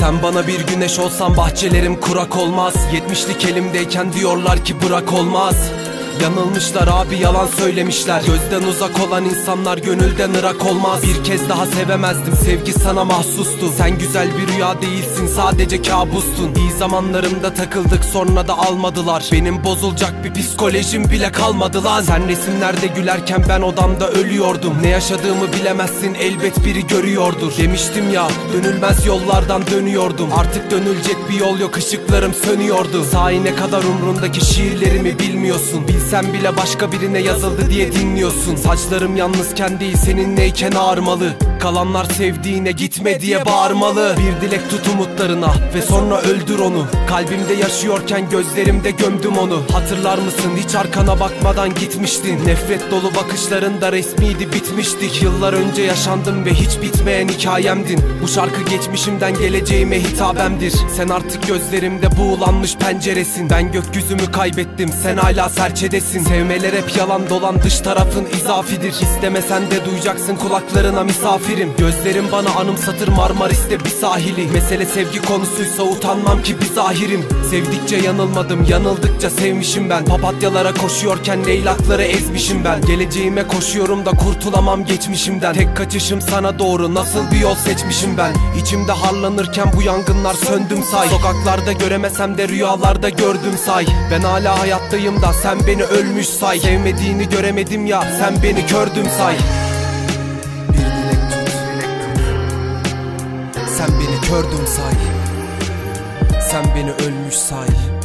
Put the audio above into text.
Sen bana bir güneş olsan bahçelerim kurak olmaz. 70'lik elimdeyken diyorlar ki bırak olmaz. Yanılmışlar abi, yalan söylemişler. Gözden uzak olan insanlar gönülden ırak olmaz. Bir kez daha sevemezdim, sevgi sana mahsustu. Sen güzel bir rüya değilsin, sadece kabustun. İyi zamanlarımda takıldık, sonra da almadılar. Benim bozulacak bir psikolojim bile kalmadı lan. Sen resimlerde gülerken ben odamda ölüyordum. Ne yaşadığımı bilemezsin, elbet biri görüyordur. Demiştim ya, dönülmez yollardan dönüyordum. Artık dönülecek bir yol yok, ışıklarım sönüyordu. Sahi ne kadar umrundaki şiirlerimi bilmiyorsun. Sen bile başka birine yazıldı diye dinliyorsun. Saçlarım yalnızken değil seninleyken ağarmalı. Kalanlar sevdiğine gitme diye bağırmalı. Bir dilek tut umutlarına ve sonra öldür onu. Kalbimde yaşıyorken gözlerimde gömdüm onu. Hatırlar mısın, hiç arkana bakmadan gitmiştin. Nefret dolu bakışlarında resmiydi, bitmiştik. Yıllar önce yaşandım ve hiç bitmeyen hikayemdin. Bu şarkı geçmişimden geleceğime hitabemdir. Sen artık gözlerimde buğulanmış penceresin. Ben gökyüzümü kaybettim, sen hala serçedesin. Sevmeler hep yalan dolan, dış tarafın izafidir. İstemesen de duyacaksın kulaklarına misafirim. Gözlerim bana anımsatır Marmaris'te bir sahili. Mesele sevgi konusuysa utanmam ki bir zahirim. Sevdikçe yanılmadım, yanıldıkça sevmişim ben. Papatyalara koşuyorken leylakları ezmişim ben. Geleceğime koşuyorum da kurtulamam geçmişimden. Tek kaçışım sana doğru, nasıl bir yol seçmişim ben. İçimde harlanırken bu yangınlar söndüm say. Sokaklarda göremesem de rüyalarda gördüm say. Ben hala hayattayım da sen beni ölmüş say. Sevmediğini göremedim ya, sen beni kördüm say. Bir dilek tut, sen beni kördüm say. Sen beni ölmüş say.